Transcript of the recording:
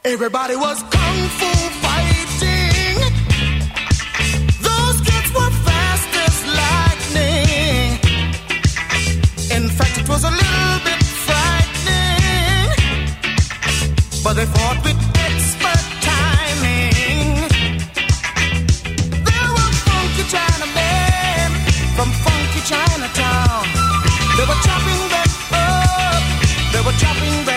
Everybody was kung fu fighting. Those kids were fast as lightning. In fact, it was a little bit frightening. But they fought with expert timing. There were funky Chinamen from funky Chinatown. They were chopping them up. They were chopping them